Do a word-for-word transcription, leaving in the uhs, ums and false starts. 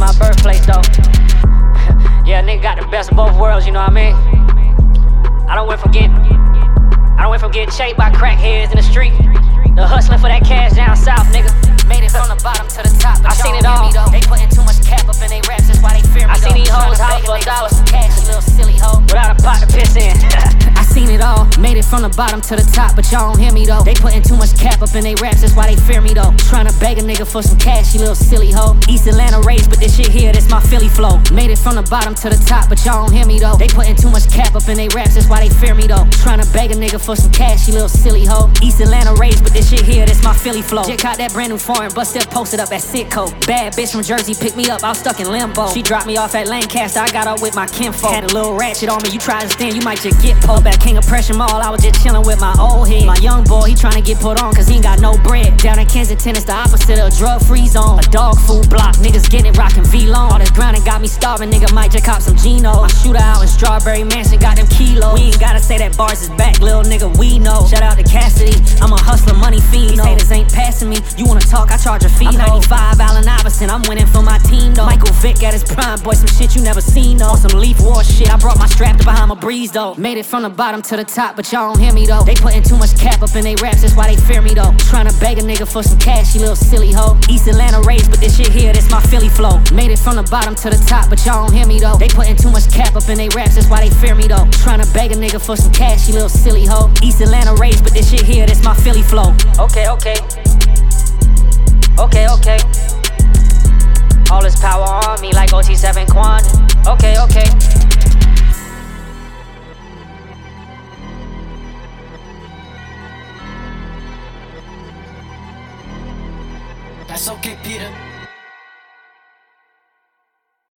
my birthplace though. Yeah, nigga got the best of both worlds, you know what I mean? I don't went from getting, I don't went from getting chased by crackheads in the street, to hustling for that cash down south, nigga. Made it from the bottom to the top. I seen it all. They putting too much cap up in they raps, that's why they fear me. I seen these hoes house for a dollar, some cash, you little silly hoe, without a pot to piss in. I seen it all. Made it from the bottom to the top, but y'all don't hear me though. They putting too much cap up in they raps, that's why they fear me though. Tryna beg a nigga for some cash, you little silly hoe. East Atlanta raised, but this shit here, this my Philly flow. Made it from the bottom to the top, but y'all don't hear me though. They putting too much cap up in they raps, that's why they fear me though. Tryna beg a nigga for some cash, you little silly hoe. East Atlanta raised, but this shit here, this my Philly flow. Just caught that brand new foreign, but still posted up at Sitco. Bad bitch from Jersey picked me up, I was stuck in limbo. She dropped me off at Lancaster, I got up with my kinfolk. Had a little ratchet on me, you try to stand, you might just get pulled. Back King of Pressure Mall, I was just chillin' with my old head. My young boy, he tryna get put on cause he ain't got no bread. Down in Kensington, it's the opposite of a drug-free zone. A dog food block, niggas getting it rockin' V-Long. All this grinding got me starving, nigga might just cop some Gino. My shooter out in Strawberry Mansion got them kilos. We ain't gotta say that bars is back, little nigga, we know. Shout out to Cassidy, I'm a hustler, money fiend. These haters ain't passing me, you wanna talk, I charge a fee. I'm ninety-five, Allen Iverson, I'm winning for my team though. Michael Vick at his prime, boy, some shit you never seen though. On some Leaf War shit, I brought my strap to behind my breeze though. Made it from the bottom to the top, but y'all don't hear me though. They putting too much cap up in they raps, that's why they fear me though. Tryna beg a nigga for some cash, you little silly hoe. East Atlanta raised, but this shit here, this my Philly flow. Made it from the bottom to the top, but y'all don't hear me though. They putting too much cap up in they raps, that's why they fear me though. Tryna beg a nigga for some cash, you little silly hoe. East Atlanta raised, but this shit here, this my Philly flow. Okay, okay. Okay, okay. All this power on me like O T seven Quan. Okay, okay. That's okay, Peter.